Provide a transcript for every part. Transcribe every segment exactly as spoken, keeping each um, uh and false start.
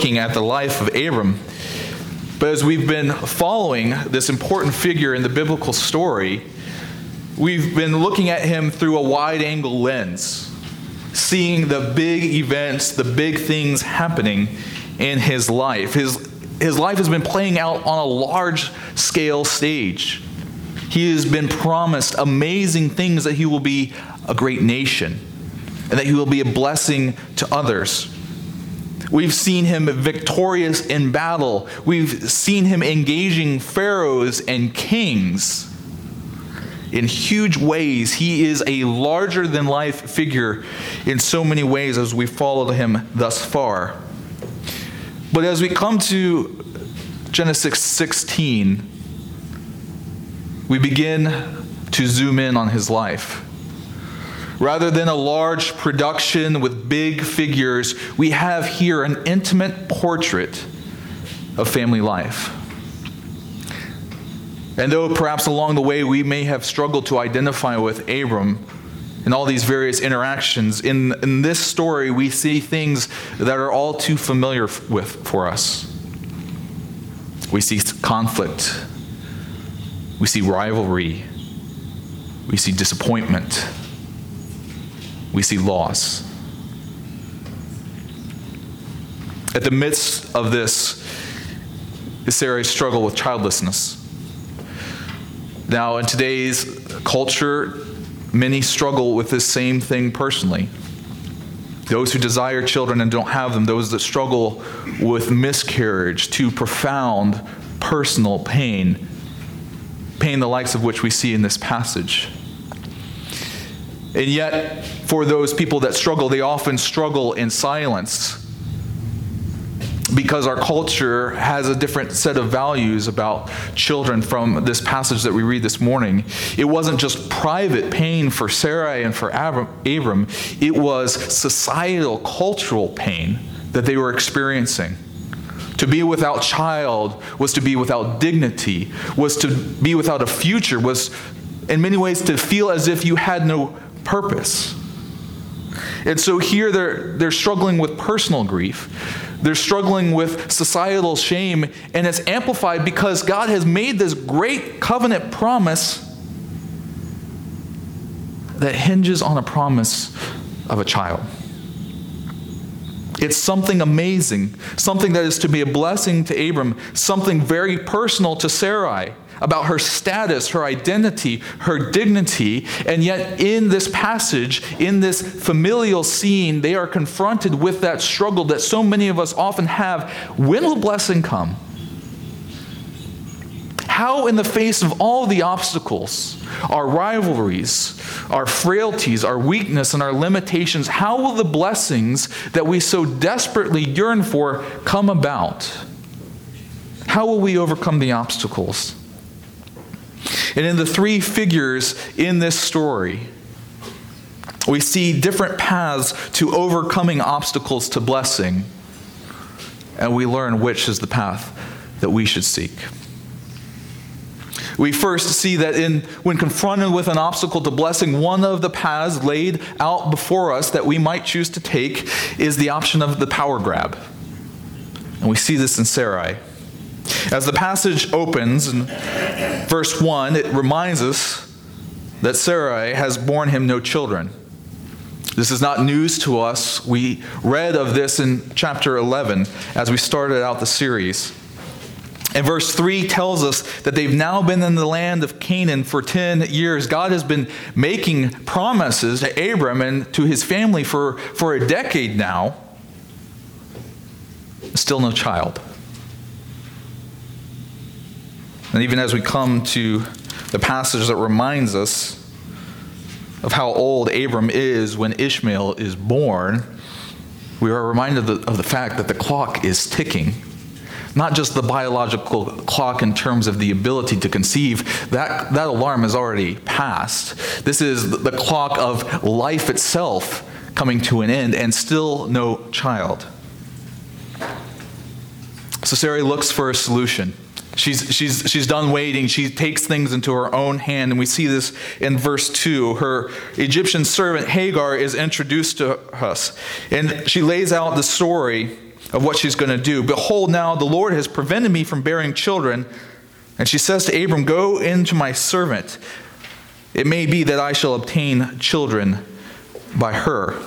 looking at the life of Abram. But as we've been following this important figure in the biblical story, we've been looking at him through a wide-angle lens, seeing the big events, the big things happening in his life. His, his life has been playing out on a large-scale stage. He has been promised amazing things, that he will be a great nation and that he will be a blessing to others. We've seen him victorious in battle. We've seen him engaging pharaohs and kings in huge ways. He is a larger-than-life figure in so many ways as we followed him thus far. But as we come to Genesis sixteen, we begin to zoom in on his life. Rather than a large production with big figures, we have here an intimate portrait of family life. And though perhaps along the way we may have struggled to identify with Abram in all these various interactions, in, in this story we see things that are all too familiar with for us. We see conflict. We see rivalry. We see disappointment. We see loss. At the midst of this is Sarah's struggle with childlessness. Now, in today's culture, many struggle with this same thing personally. Those who desire children and don't have them, those that struggle with miscarriage, to profound personal pain, pain the likes of which we see in this passage. And yet, for those people that struggle, they often struggle in silence, because our culture has a different set of values about children from this passage that we read this morning. It wasn't just private pain for Sarai and for Abram, it was societal, cultural pain that they were experiencing. To be without child was to be without dignity, was to be without a future, was in many ways to feel as if you had no purpose. And so here they're, they're struggling with personal grief. They're struggling with societal shame, and it's amplified because God has made this great covenant promise that hinges on a promise of a child. It's something amazing, something that is to be a blessing to Abram, something very personal to Sarai about her status, her identity, her dignity. And yet in this passage, in this familial scene, they are confronted with that struggle that so many of us often have. When will blessing come? How, in the face of all the obstacles, our rivalries, our frailties, our weakness, and our limitations, how will the blessings that we so desperately yearn for come about? How will we overcome the obstacles? And in the three figures in this story, we see different paths to overcoming obstacles to blessing, and we learn which is the path that we should seek. We first see that in when confronted with an obstacle to blessing, one of the paths laid out before us that we might choose to take is the option of the power grab. And we see this in Sarai. As the passage opens in verse one, it reminds us that Sarai has borne him no children. This is not news to us. We read of this in chapter eleven as we started out the series. And verse three tells us that they've now been in the land of Canaan for ten years. God has been making promises to Abram and to his family for, for a decade now. Still no child. And even as we come to the passage that reminds us of how old Abram is when Ishmael is born, we are reminded of the, of the fact that the clock is ticking. Not just the biological clock in terms of the ability to conceive. That, that alarm has already passed. This is the clock of life itself coming to an end, and still no child. So Sarai looks for a solution. She's, she's, she's done waiting. She takes things into her own hand, and we see this in verse two. Her Egyptian servant Hagar is introduced to us, and she lays out the story of what she's going to do. Behold, now the Lord has prevented me from bearing children. And she says to Abram, go into my servant. It may be that I shall obtain children by her.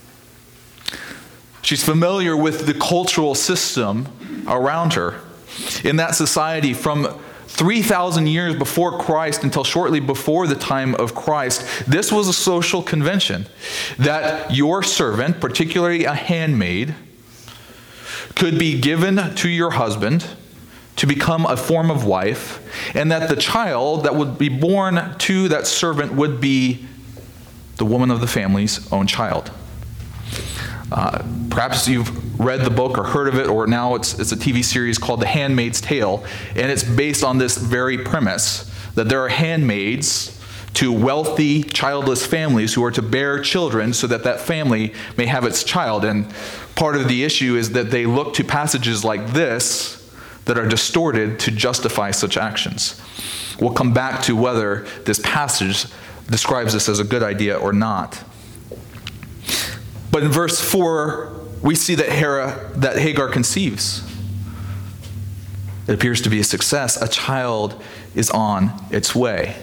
She's familiar with the cultural system around her. In that society, from three thousand years before Christ until shortly before the time of Christ, this was a social convention that your servant, particularly a handmaid, could be given to your husband to become a form of wife, and that the child that would be born to that servant would be the woman of the family's own child. Uh, perhaps you've read the book or heard of it, or now it's, it's a T V series called The Handmaid's Tale, and it's based on this very premise, that there are handmaids to wealthy, childless families who are to bear children so that that family may have its child. And part of the issue is that they look to passages like this that are distorted to justify such actions. We'll come back to whether this passage describes this as a good idea or not. But in verse four, we see that, Hera, that Hagar conceives. It appears to be a success. A child is on its way.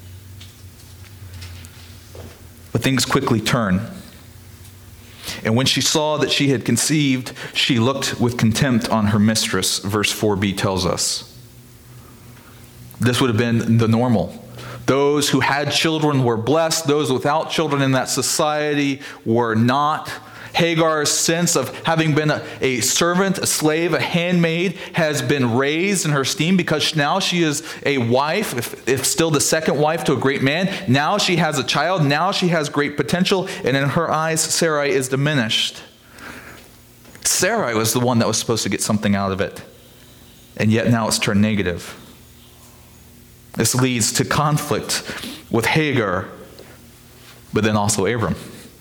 But things quickly turn. And when she saw that she had conceived, she looked with contempt on her mistress, verse four b tells us. This would have been the normal. Those who had children were blessed. Those without children in that society were not. Hagar's sense of having been a, a servant, a slave, a handmaid has been raised in her esteem because now she is a wife, if, if still the second wife to a great man. Now she has a child. Now she has great potential. And in her eyes, Sarai is diminished. Sarai was the one that was supposed to get something out of it. And yet now it's turned negative. This leads to conflict with Hagar, but then also Abram.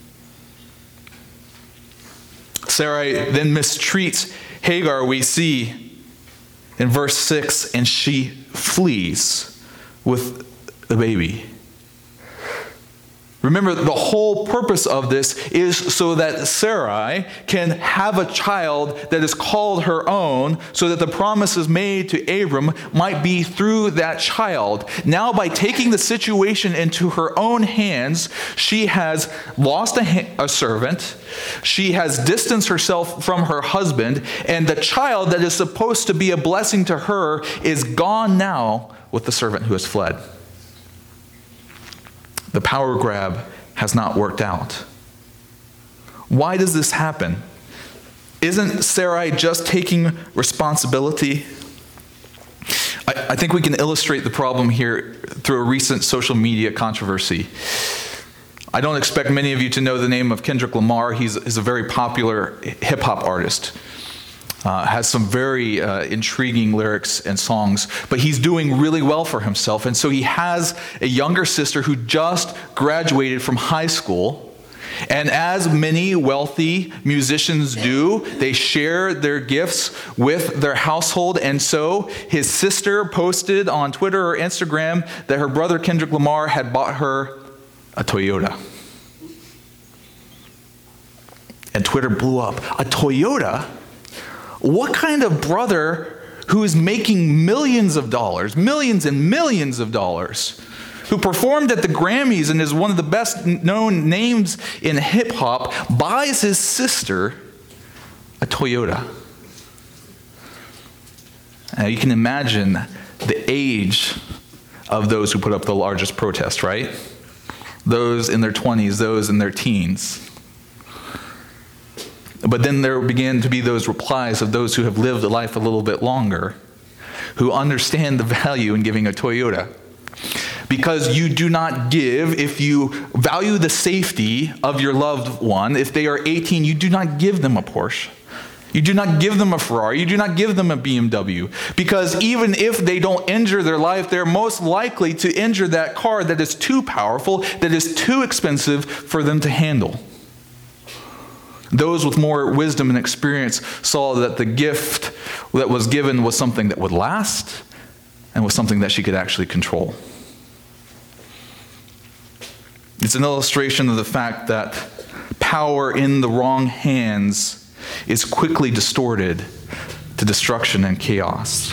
Sarai then mistreats Hagar, we see in verse six, and she flees with the baby. Remember, the whole purpose of this is so that Sarai can have a child that is called her own, so that the promises made to Abram might be through that child. Now, by taking the situation into her own hands, she has lost a, ha- a servant, she has distanced herself from her husband, and the child that is supposed to be a blessing to her is gone now with the servant who has fled. The power grab has not worked out. Why does this happen? Isn't Sarai just taking responsibility? I, I think we can illustrate the problem here through a recent social media controversy. I don't expect many of you to know the name of Kendrick Lamar. He's, he's a very popular hip-hop artist. Uh, has some very uh, intriguing lyrics and songs, but he's doing really well for himself. And so he has a younger sister who just graduated from high school. And as many wealthy musicians do, they share their gifts with their household. And so his sister posted on Twitter or Instagram that her brother Kendrick Lamar had bought her a Toyota. And Twitter blew up. A Toyota? What kind of brother who is making millions of dollars, millions and millions of dollars, who performed at the Grammys and is one of the best known names in hip hop, buys his sister a Toyota? Now you can imagine the age of those who put up the largest protest, right? Those in their twenties, those in their teens. But then there began to be those replies of those who have lived a life a little bit longer, who understand the value in giving a Toyota. Because you do not give, if you value the safety of your loved one, if they are eighteen, you do not give them a Porsche. You do not give them a Ferrari. You do not give them a B M W. Because even if they don't injure their life, they're most likely to injure that car that is too powerful, that is too expensive for them to handle. Those with more wisdom and experience saw that the gift that was given was something that would last and was something that she could actually control. It's an illustration of the fact that power in the wrong hands is quickly distorted to destruction and chaos.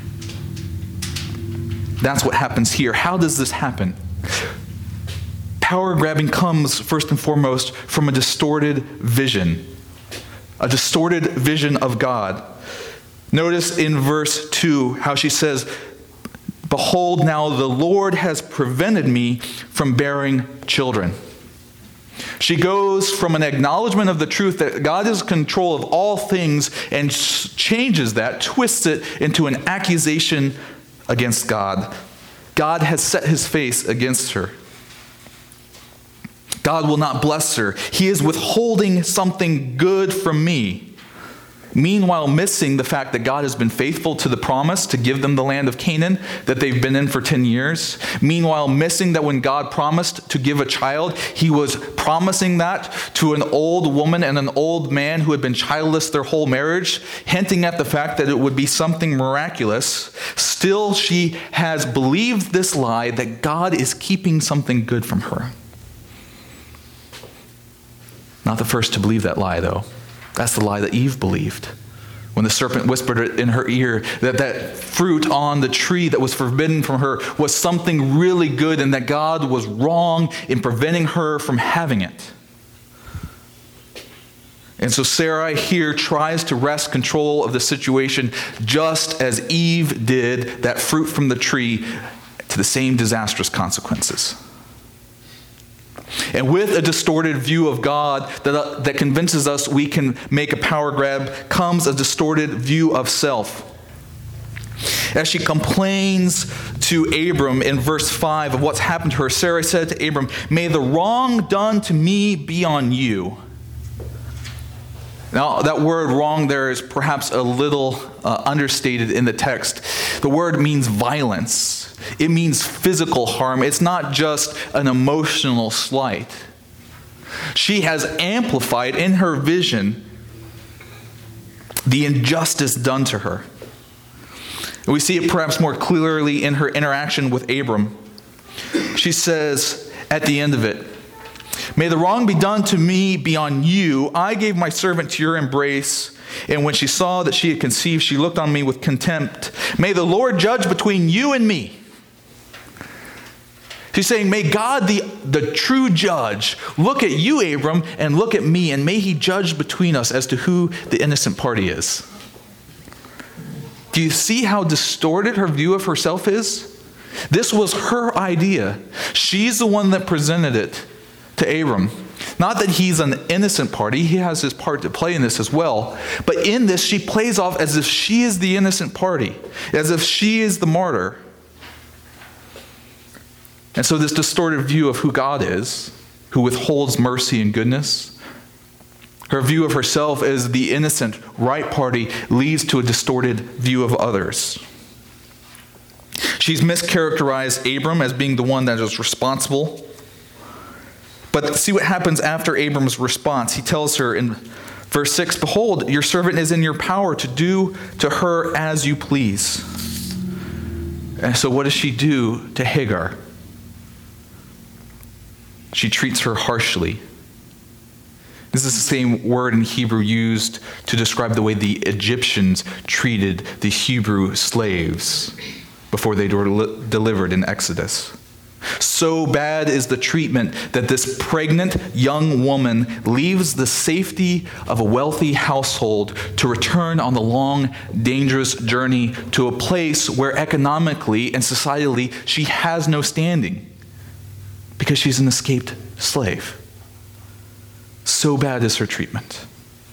That's what happens here. How does this happen? Power grabbing comes first and foremost from a distorted vision, a distorted vision of God. Notice in verse two how she says, "Behold, now the Lord has prevented me from bearing children." She goes from an acknowledgement of the truth that God is in control of all things and changes that, twists it into an accusation against God. God has set his face against her. God will not bless her. He is withholding something good from me. Meanwhile, missing the fact that God has been faithful to the promise to give them the land of Canaan that they've been in for ten years. Meanwhile, missing that when God promised to give a child, he was promising that to an old woman and an old man who had been childless their whole marriage, hinting at the fact that it would be something miraculous. Still, she has believed this lie that God is keeping something good from her. Not the first to believe that lie, though. That's the lie that Eve believed when the serpent whispered in her ear that that fruit on the tree that was forbidden from her was something really good and that God was wrong in preventing her from having it. And so Sarai here tries to wrest control of the situation just as Eve did that fruit from the tree, to the same disastrous consequences. And with a distorted view of God that, uh, that convinces us we can make a power grab comes a distorted view of self. As she complains to Abram in verse five of what's happened to her, Sarai said to Abram, "May the wrong done to me be on you." Now, that word wrong there is perhaps a little uh, understated in the text. The word means violence. It means physical harm. It's not just an emotional slight. She has amplified in her vision the injustice done to her. We see it perhaps more clearly in her interaction with Abram. She says at the end of it, "May the wrong be done to me be on you. I gave my servant to your embrace, and when she saw that she had conceived, she looked on me with contempt. May the Lord judge between you and me." She's saying, may God, the, the true judge, look at you, Abram, and look at me, and may he judge between us as to who the innocent party is. Do you see how distorted her view of herself is? This was her idea. She's the one that presented it to Abram. Not that he's an innocent party. He has his part to play in this as well. But in this, she plays off as if she is the innocent party, as if she is the martyr. And so this distorted view of who God is, who withholds mercy and goodness, her view of herself as the innocent, right party, leads to a distorted view of others. She's mischaracterized Abram as being the one that is responsible. But see what happens after Abram's response. He tells her in verse six, "Behold, your servant is in your power to do to her as you please." And so what does she do to Hagar? She treats her harshly. This is the same word in Hebrew used to describe the way the Egyptians treated the Hebrew slaves before they were delivered in Exodus. So bad is the treatment that this pregnant young woman leaves the safety of a wealthy household to return on the long, dangerous journey to a place where economically and societally she has no standing because she's an escaped slave. So bad is her treatment.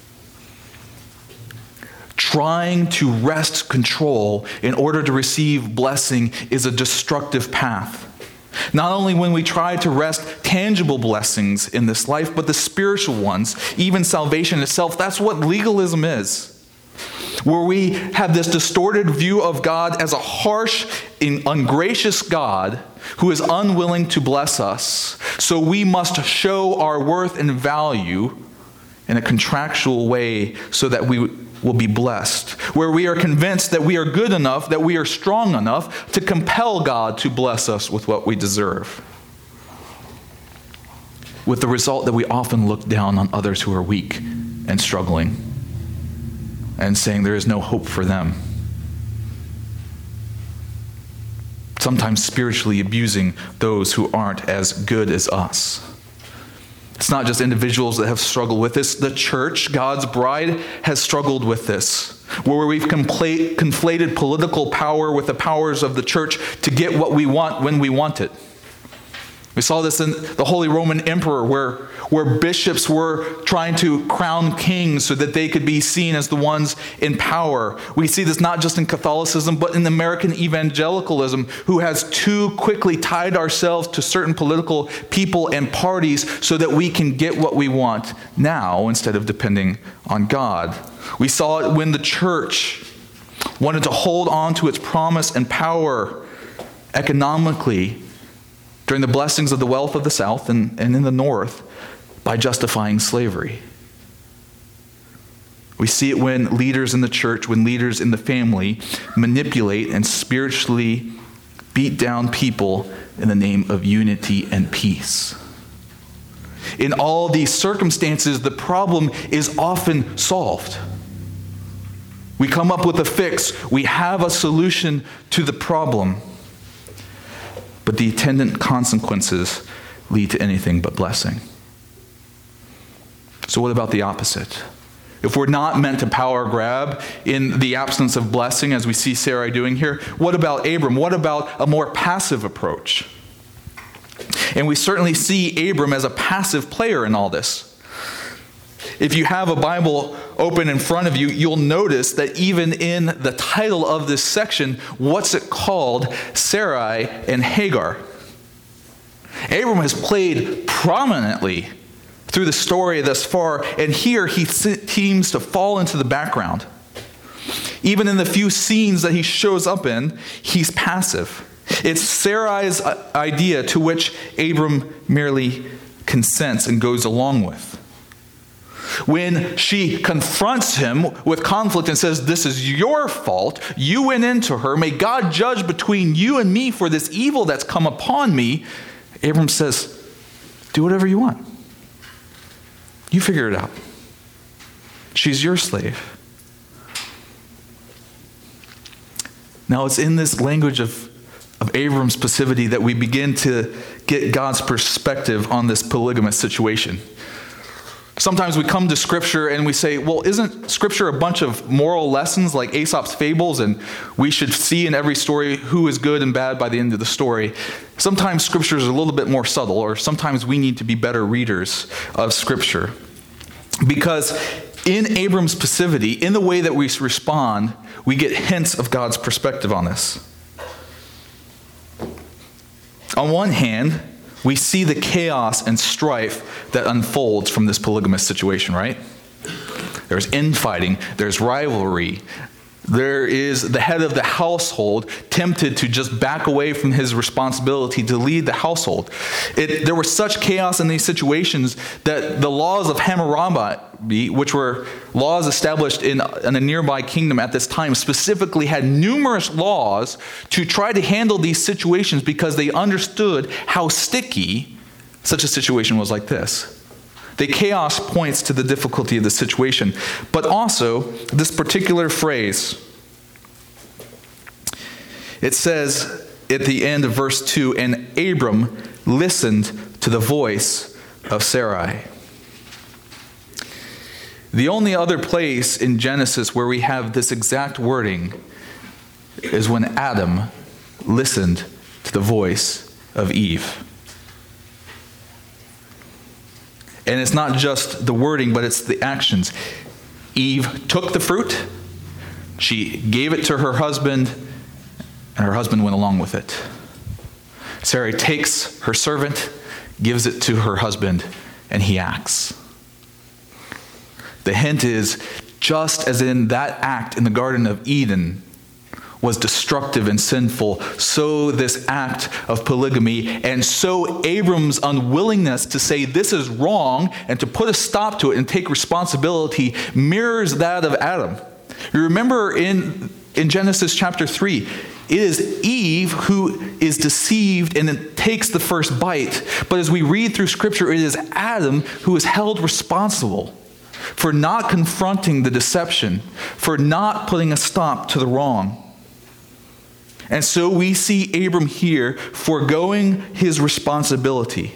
Trying to wrest control in order to receive blessing is a destructive path. Not only when we try to wrest tangible blessings in this life, but the spiritual ones, even salvation itself. That's what legalism is. Where we have this distorted view of God as a harsh and ungracious God who is unwilling to bless us. So we must show our worth and value in a contractual way so that we will be blessed. Where we are convinced that we are good enough, that we are strong enough to compel God to bless us with what we deserve. With the result that we often look down on others who are weak and struggling. and saying there is no hope for them. Sometimes spiritually abusing those who aren't as good as us. It's not just individuals that have struggled with this. The church, God's bride, has struggled with this, where we've conflate, conflated political power with the powers of the church to get what we want when we want it. We saw this in the Holy Roman Emperor, where, where bishops were trying to crown kings so that they could be seen as the ones in power. We see this not just in Catholicism, but in American evangelicalism, who has too quickly tied ourselves to certain political people and parties so that we can get what we want now instead of depending on God. We saw it when the church wanted to hold on to its promise and power economically during the blessings of the wealth of the South and, and in the North by justifying slavery. We see it when leaders in the church, when leaders in the family manipulate and spiritually beat down people in the name of unity and peace. In all these circumstances, the problem is often solved. We come up with a fix. We have a solution to the problem. But the attendant consequences lead to anything but blessing. So what about the opposite? If we're not meant to power grab in the absence of blessing, as we see Sarai doing here, what about Abram? What about a more passive approach? And we certainly see Abram as a passive player in all this. If you have a Bible open in front of you, you'll notice that even in the title of this section, what's it called? Sarai and Hagar. Abram has played prominently through the story thus far, and here he seems to fall into the background. Even in the few scenes that he shows up in, he's passive. It's Sarai's idea to which Abram merely consents and goes along with. When she confronts him with conflict and says, "This is your fault. You went into her. May God judge between you and me for this evil that's come upon me," Abram says, "Do whatever you want. You figure it out. She's your slave." Now it's in this language of, of Abram's passivity that we begin to get God's perspective on this polygamous situation. Sometimes we come to Scripture and we say, well, isn't Scripture a bunch of moral lessons like Aesop's fables, and we should see in every story who is good and bad by the end of the story? Sometimes Scripture is a little bit more subtle, or sometimes we need to be better readers of Scripture. Because in Abram's passivity, in the way that we respond, we get hints of God's perspective on this. On one hand, we see the chaos and strife that unfolds from this polygamous situation, right? There's infighting, there's rivalry. There is the head of the household tempted to just back away from his responsibility to lead the household. It, there was such chaos in these situations that the laws of Hammurabi, which were laws established in, in a nearby kingdom at this time, specifically had numerous laws to try to handle these situations because they understood how sticky such a situation was like this. The chaos points to the difficulty of the situation, but also this particular phrase. It says at the end of verse two, "And Abram listened to the voice of Sarai." The only other place in Genesis where we have this exact wording is when Adam listened to the voice of Eve. And it's not just the wording, but it's the actions. Eve took the fruit, she gave it to her husband, and her husband went along with it. Sarah takes her servant, gives it to her husband, and he acts. The hint is, just as in that act in the Garden of Eden was destructive and sinful, so this act of polygamy, and so Abram's unwillingness to say this is wrong and to put a stop to it and take responsibility mirrors that of Adam. You remember in, in Genesis chapter three, it is Eve who is deceived and takes the first bite. But as we read through Scripture, it is Adam who is held responsible for not confronting the deception, for not putting a stop to the wrong. And so we see Abram here foregoing his responsibility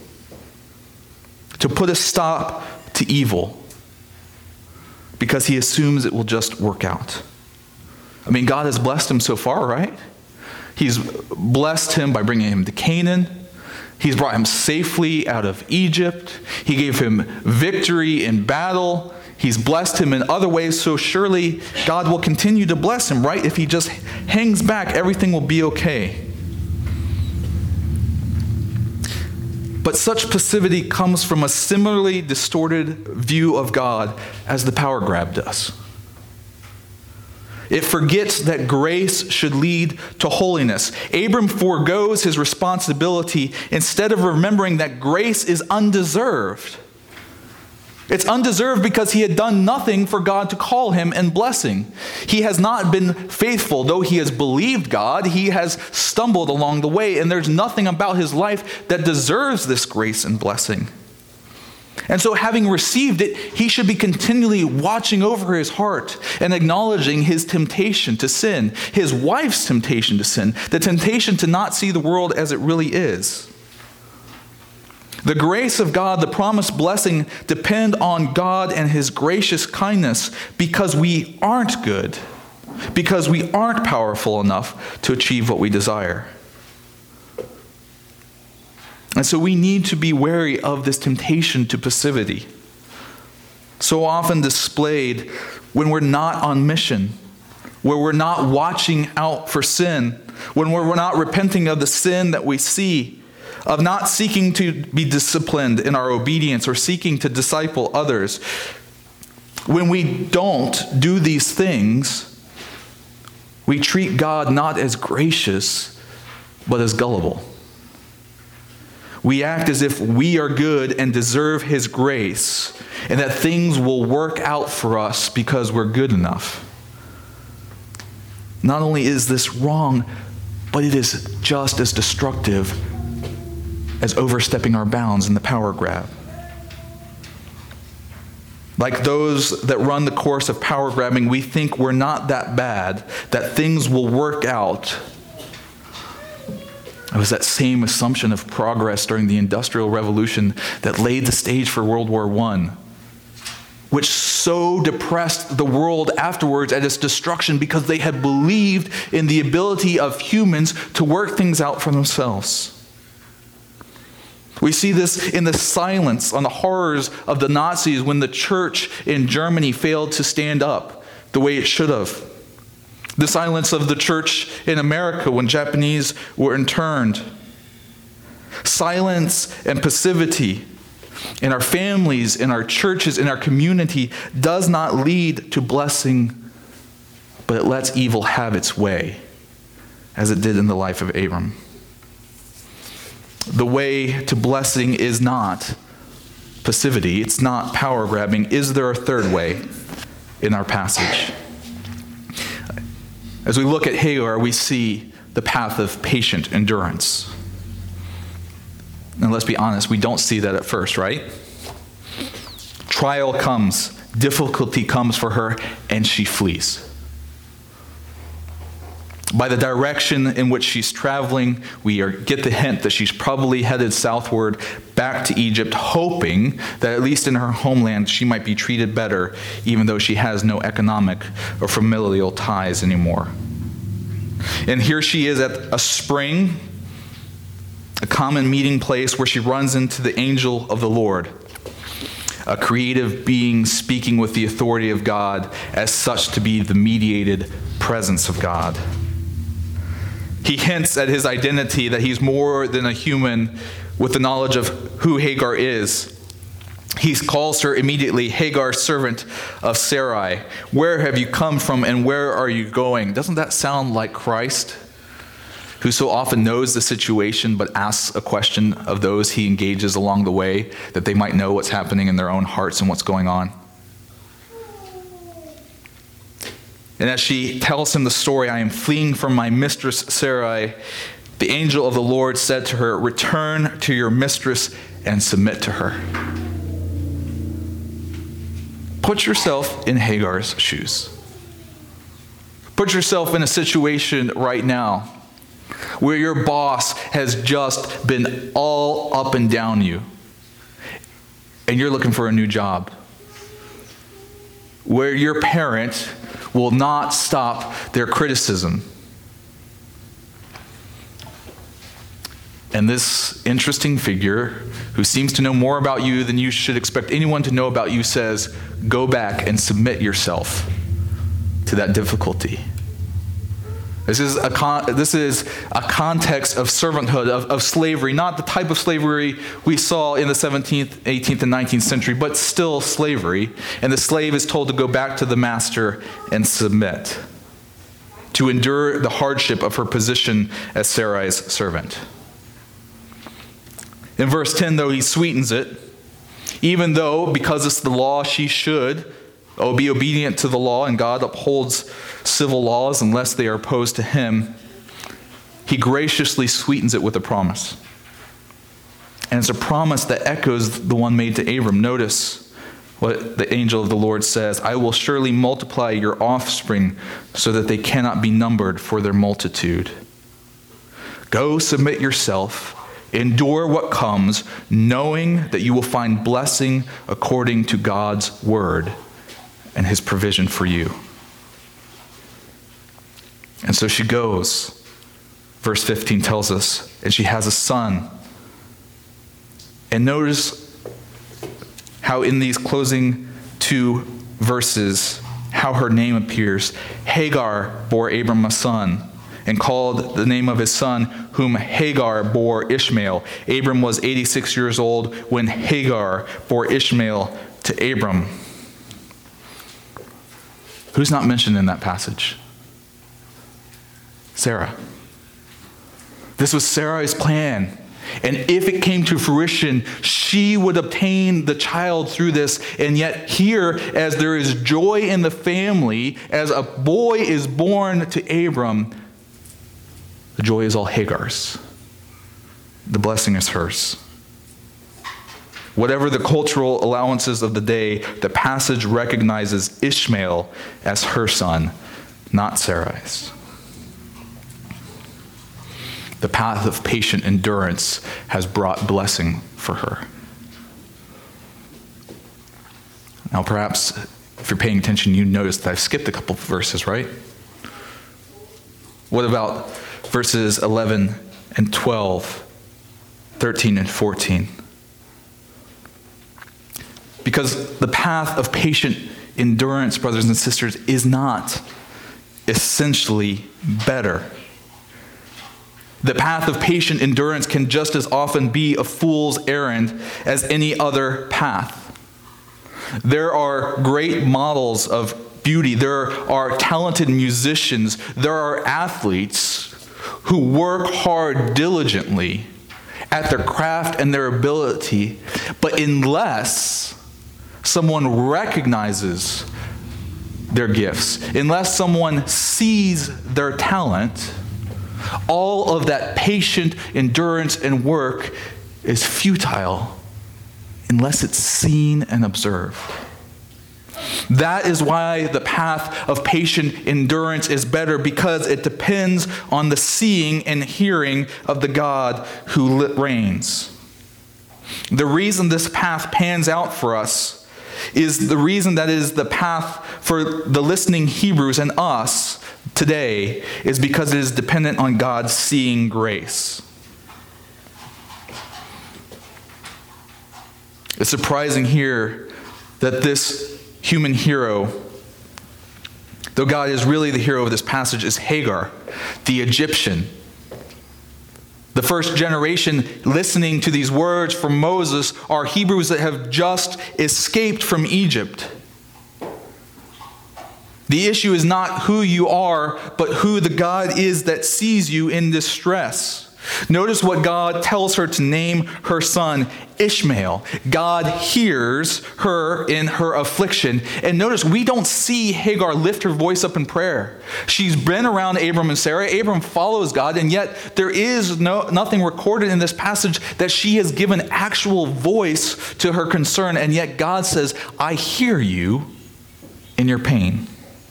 to put a stop to evil because he assumes it will just work out. I mean, God has blessed him so far, right? He's blessed him by bringing him to Canaan. He's brought him safely out of Egypt. He gave him victory in battle. He's blessed him in other ways, so surely God will continue to bless him, right? If he just hangs back, everything will be okay. But such passivity comes from a similarly distorted view of God as the power grab does. It forgets that grace should lead to holiness. Abram forgoes his responsibility instead of remembering that grace is undeserved. It's undeserved because he had done nothing for God to call him and blessing. He has not been faithful. Though he has believed God, he has stumbled along the way, and there's nothing about his life that deserves this grace and blessing. And so having received it, he should be continually watching over his heart and acknowledging his temptation to sin, his wife's temptation to sin, the temptation to not see the world as it really is. The grace of God, the promised blessing, depend on God and his gracious kindness because we aren't good, because we aren't powerful enough to achieve what we desire. And so we need to be wary of this temptation to passivity, so often displayed when we're not on mission, where we're not watching out for sin, when we're not repenting of the sin that we see, of not seeking to be disciplined in our obedience or seeking to disciple others. When we don't do these things, we treat God not as gracious, but as gullible. We act as if we are good and deserve his grace, and that things will work out for us because we're good enough. Not only is this wrong, but it is just as destructive as overstepping our bounds in the power grab. Like those that run the course of power grabbing, we think we're not that bad, that things will work out. It was that same assumption of progress during the Industrial Revolution that laid the stage for World War One, which so depressed the world afterwards at its destruction because they had believed in the ability of humans to work things out for themselves. We see this in the silence on the horrors of the Nazis when the church in Germany failed to stand up the way it should have. The silence of the church in America when Japanese were interned. Silence and passivity in our families, in our churches, in our community does not lead to blessing, but it lets evil have its way, as it did in the life of Abram. The way to blessing is not passivity. It's not power grabbing. Is there a third way in our passage? As we look at Hagar, we see the path of patient endurance. And let's be honest, we don't see that at first, right? Trial comes, difficulty comes for her, and she flees. By the direction in which she's traveling, we are, get the hint that she's probably headed southward back to Egypt, hoping that at least in her homeland she might be treated better, even though she has no economic or familial ties anymore. And here she is at a spring, a common meeting place where she runs into the angel of the Lord, a creative being speaking with the authority of God, as such to be the mediated presence of God. He hints at his identity, that he's more than a human with the knowledge of who Hagar is. He calls her immediately Hagar, servant of Sarai. Where have you come from and where are you going? Doesn't that sound like Christ, who so often knows the situation but asks a question of those he engages along the way that they might know what's happening in their own hearts and what's going on? And as she tells him the story, I am fleeing from my mistress Sarai, the angel of the Lord said to her, return to your mistress and submit to her. Put yourself in Hagar's shoes. Put yourself in a situation right now where your boss has just been all up and down you, and you're looking for a new job. Where your parent will not stop their criticism. And this interesting figure, who seems to know more about you than you should expect anyone to know about you, says, go back and submit yourself to that difficulty. This is a con- this is a context of servanthood, of, of slavery, not the type of slavery we saw in the seventeenth, eighteenth, and nineteenth century, but still slavery. And the slave is told to go back to the master and submit, to endure the hardship of her position as Sarai's servant. In verse ten, though, he sweetens it, even though, because it's the law, she should oh, be obedient to the law, and God upholds civil laws unless they are opposed to him. He graciously sweetens it with a promise. And it's a promise that echoes the one made to Abram. Notice what the angel of the Lord says, I will surely multiply your offspring so that they cannot be numbered for their multitude. Go submit yourself, endure what comes, knowing that you will find blessing according to God's word and his provision for you. And so she goes. Verse fifteen tells us, and she has a son. And notice how in these closing two verses, how her name appears. Hagar bore Abram a son, and called the name of his son, whom Hagar bore Ishmael. Abram was eighty-six years old when Hagar bore Ishmael to Abram. Who's not mentioned in that passage? Sarah. This was Sarai's plan. And if it came to fruition, she would obtain the child through this. And yet here, as there is joy in the family, as a boy is born to Abram, the joy is all Hagar's. The blessing is hers. Whatever the cultural allowances of the day, the passage recognizes Ishmael as her son, not Sarai's. The path of patient endurance has brought blessing for her. Now perhaps, if you're paying attention, you noticed that I've skipped a couple of verses, right? What about verses eleven and twelve, thirteen and fourteen? Because the path of patient endurance, brothers and sisters, is not essentially better. The path of patient endurance can just as often be a fool's errand as any other path. There are great models of beauty. There are talented musicians. There are athletes who work hard diligently at their craft and their ability, but unless someone recognizes their gifts, unless someone sees their talent, all of that patient endurance and work is futile unless it's seen and observed. That is why the path of patient endurance is better, because it depends on the seeing and hearing of the God who reigns. The reason this path pans out for us is the reason that is the path for the listening Hebrews and us today, is because it is dependent on God's seeing grace. It's surprising here that this human hero, though God is really the hero of this passage, is Hagar, the Egyptian. The first generation listening to these words from Moses are Hebrews that have just escaped from Egypt. The issue is not who you are, but who the God is that sees you in distress. Notice what God tells her to name her son, Ishmael. God hears her in her affliction. And notice, we don't see Hagar lift her voice up in prayer. She's been around Abram and Sarah. Abram follows God, and yet there is no nothing recorded in this passage that she has given actual voice to her concern. And yet God says, I hear you in your pain.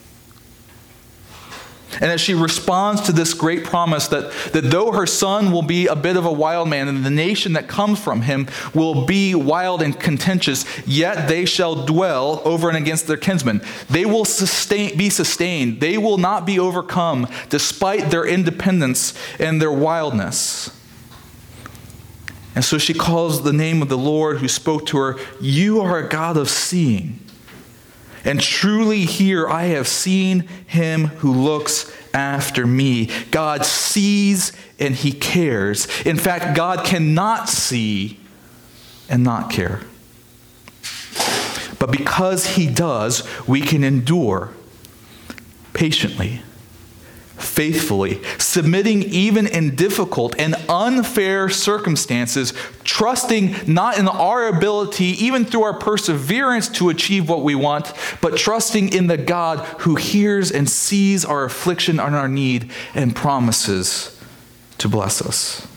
And as she responds to this great promise that, that though her son will be a bit of a wild man, and the nation that comes from him will be wild and contentious, yet they shall dwell over and against their kinsmen. They will sustain, be sustained. They will not be overcome despite their independence and their wildness. And so she calls the name of the Lord who spoke to her, "You are a God of seeing. And truly here I have seen him who looks after me." God sees and he cares. In fact, God cannot see and not care. But because he does, we can endure patiently, faithfully, submitting even in difficult and unfair circumstances, trusting not in our ability, even through our perseverance, to achieve what we want, but trusting in the God who hears and sees our affliction and our need and promises to bless us.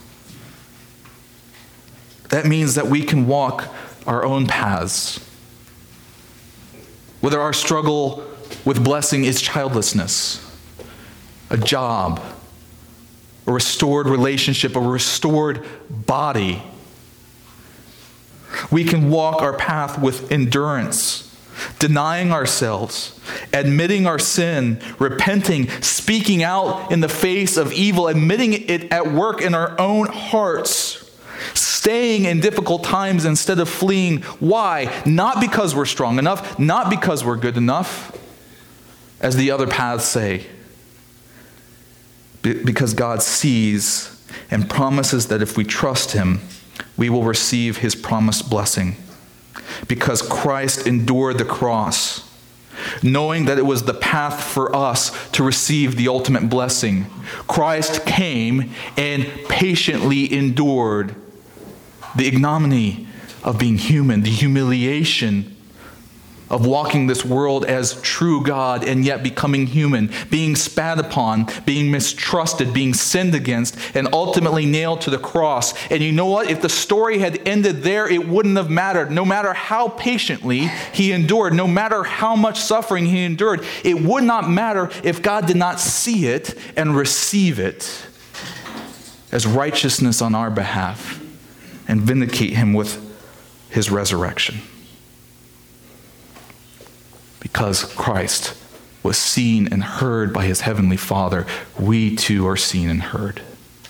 That means that we can walk our own paths. Whether our struggle with blessing is childlessness, a job, a restored relationship, a restored body. We can walk our path with endurance, denying ourselves, admitting our sin, repenting, speaking out in the face of evil, admitting it at work in our own hearts, staying in difficult times instead of fleeing. Why? Not because we're strong enough, not because we're good enough, as the other paths say, because God sees and promises that if we trust him, we will receive his promised blessing. Because Christ endured the cross, knowing that it was the path for us to receive the ultimate blessing. Christ came and patiently endured the ignominy of being human, the humiliation of walking this world as true God and yet becoming human, being spat upon, being mistrusted, being sinned against, and ultimately nailed to the cross. And you know what? If the story had ended there, it wouldn't have mattered. No matter how patiently he endured, no matter how much suffering he endured, it would not matter if God did not see it and receive it as righteousness on our behalf and vindicate him with his resurrection. Because Christ was seen and heard by his heavenly Father, we too are seen and heard.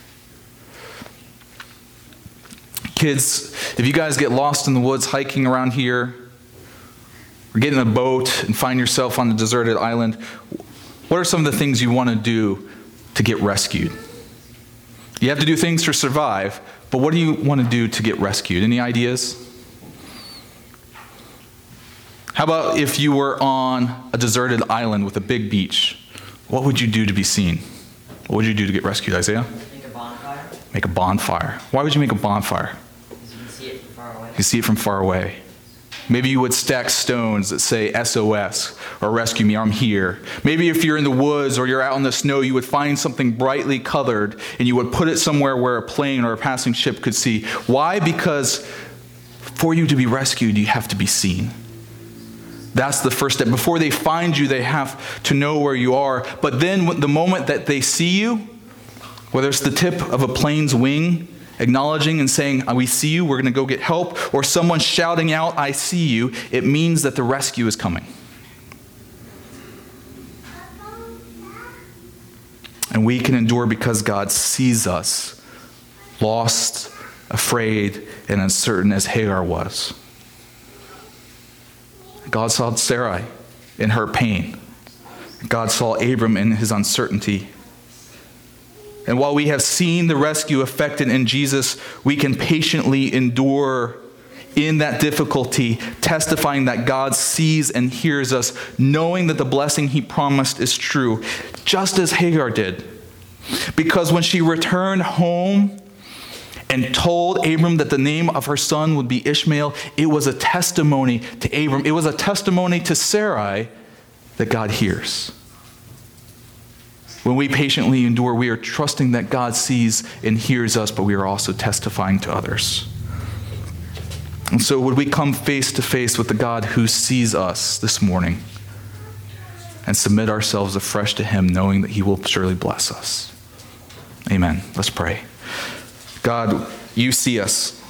Kids, if you guys get lost in the woods hiking around here, or get in a boat and find yourself on a deserted island, what are some of the things you want to do to get rescued? You have to do things to survive, but what do you want to do to get rescued? Any ideas? How about if you were on a deserted island with a big beach? What would you do to be seen? What would you do to get rescued, Isaiah? Make a bonfire. Make a bonfire. Why would you make a bonfire? Because you can see it from far away. You can see it from far away. Maybe you would stack stones that say S O S or rescue me, I'm here. Maybe if you're in the woods or you're out in the snow, you would find something brightly colored and you would put it somewhere where a plane or a passing ship could see. Why? Because for you to be rescued, you have to be seen. That's the first step. Before they find you, they have to know where you are. But then the moment that they see you, whether it's the tip of a plane's wing, acknowledging and saying, we see you, we're going to go get help, or someone shouting out, I see you, it means that the rescue is coming. And we can endure because God sees us, lost, afraid, and uncertain as Hagar was. God saw Sarai in her pain. God saw Abram in his uncertainty. And while we have seen the rescue effected in Jesus, we can patiently endure in that difficulty, testifying that God sees and hears us, knowing that the blessing he promised is true, just as Hagar did. Because when she returned home and told Abram that the name of her son would be Ishmael, it was a testimony to Abram. It was a testimony to Sarai that God hears. When we patiently endure, we are trusting that God sees and hears us, but we are also testifying to others. And so would we come face to face with the God who sees us this morning? and submit ourselves afresh to him, knowing that he will surely bless us. Amen. Let's pray. God, you see us.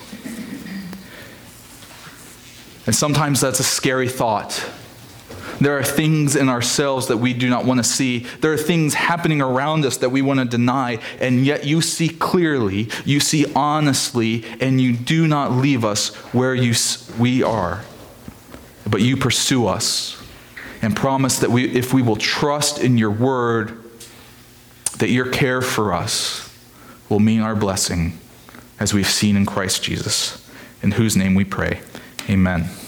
And sometimes that's a scary thought. There are things in ourselves that we do not want to see. There are things happening around us that we want to deny, and yet you see clearly, you see honestly, and you do not leave us where you, we are. But you pursue us and promise that we, if we will trust in your word, that your care for us will mean our blessing, as we've seen in Christ Jesus, in whose name we pray. Amen.